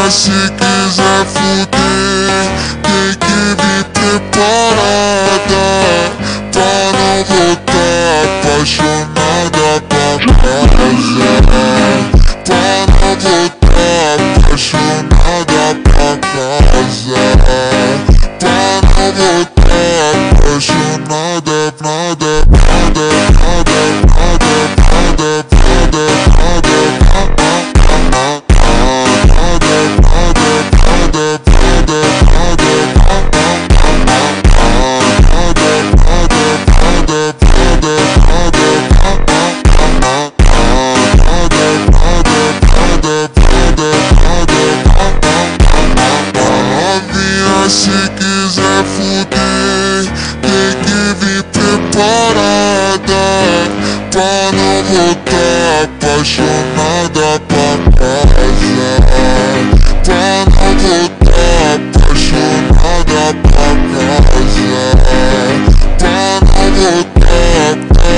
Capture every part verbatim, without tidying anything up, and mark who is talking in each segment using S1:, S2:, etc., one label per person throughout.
S1: se quiser fuder, tem que vir preparada pra não voltar apaixonada pra casa. Pra não voltar apaixonada pra casa. Pra não voltar apaixonada, nada, nada, nada, nada, nada, nada, nada, se quiser fuder, tem que vir preparada pra não voltar apaixonada pra casa. Pra não voltar apaixonada pra casa. Pra não voltar,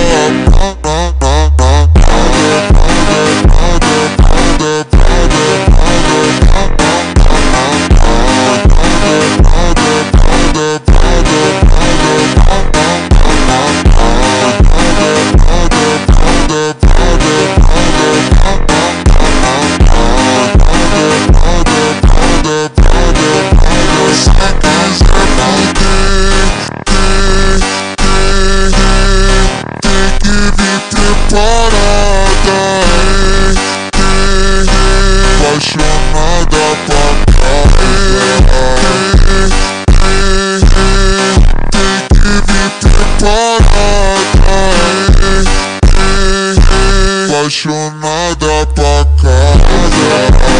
S1: apaixonada pra casa. Tem que vir preparada, apaixonada pra casa.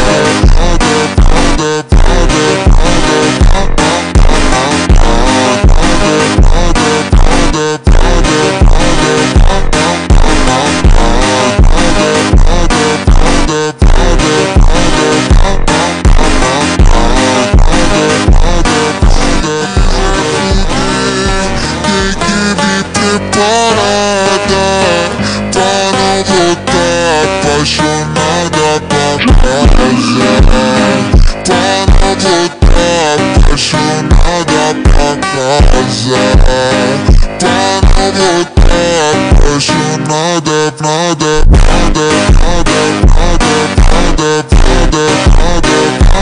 S1: Preparada pra não voltar apaixonada pra casa. Pra não voltar apaixonada pra casa. Pra não voltar apaixonada, nada, nada, nada, nada, nada, nada, nada,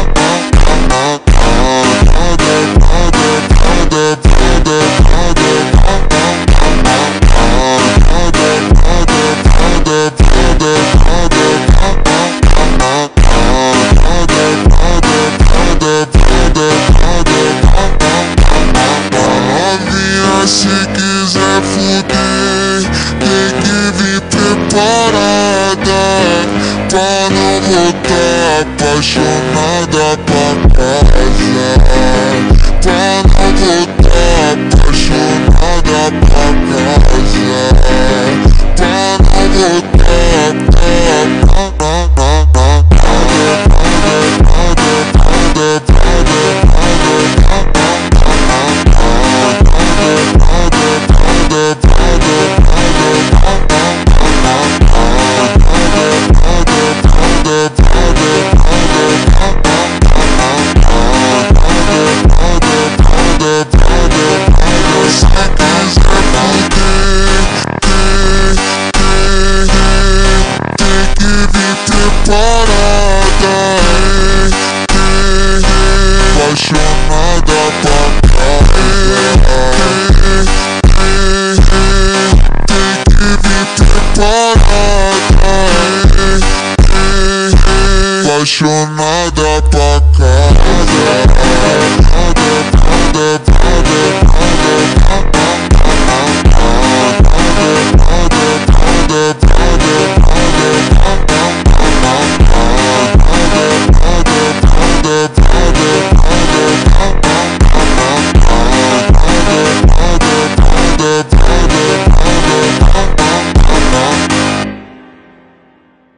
S1: se quiser fuder, tem que vir preparada pra não voltar apaixonada pra casa. Pra não voltar apaixonada pra casa. Pra não voltar, preparada, apaixonada pra casa. Tem que vir preparada, apaixonada pra casa.